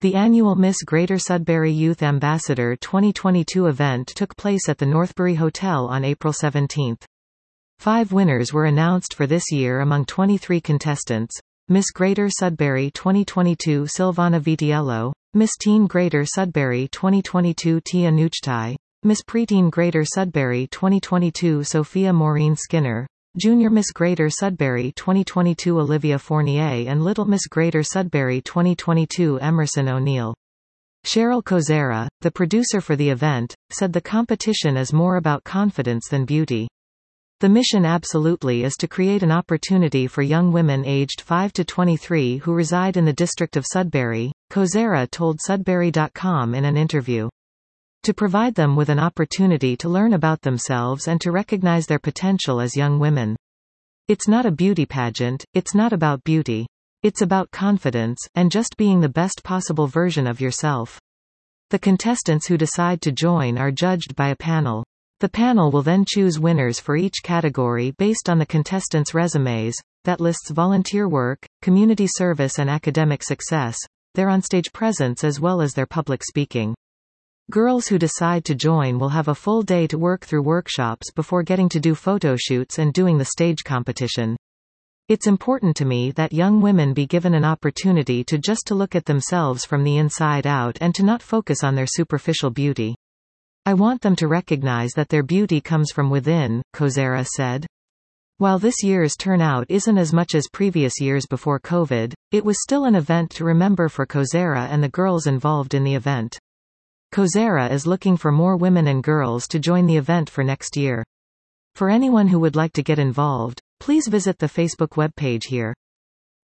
The annual Miss Greater Sudbury Youth Ambassador 2022 event took place at the Northbury Hotel on April 17. 5 winners were announced for this year among 23 contestants. Miss Greater Sudbury 2022 Silvana Vitiello, Miss Teen Greater Sudbury 2022 Tia Nuchtai, Miss Preteen Greater Sudbury 2022 Sophia Maureen Skinner, Junior Miss Greater Sudbury 2022 Olivia Fournier, and Little Miss Greater Sudbury 2022 Emerson O'Neill. Cheryl Kozera, the producer for the event, said the competition is more about confidence than beauty. The mission absolutely is to create an opportunity for young women aged 5 to 23 who reside in the district of Sudbury, Kozera told Sudbury.com in an interview. To provide them with an opportunity to learn about themselves and to recognize their potential as young women. It's not a beauty pageant, it's not about beauty. It's about confidence, and just being the best possible version of yourself. The contestants who decide to join are judged by a panel. The panel will then choose winners for each category based on the contestants' resumes, that lists volunteer work, community service and academic success, their onstage presence as well as their public speaking. Girls who decide to join will have a full day to work through workshops before getting to do photo shoots and doing the stage competition. It's important to me that young women be given an opportunity to just to look at themselves from the inside out and to not focus on their superficial beauty. I want them to recognize that their beauty comes from within, Kozera said. While this year's turnout isn't as much as previous years before COVID, it was still an event to remember for Kozera and the girls involved in the event. Kozera is looking for more women and girls to join the event for next year. For anyone who would like to get involved, please visit the Facebook webpage here.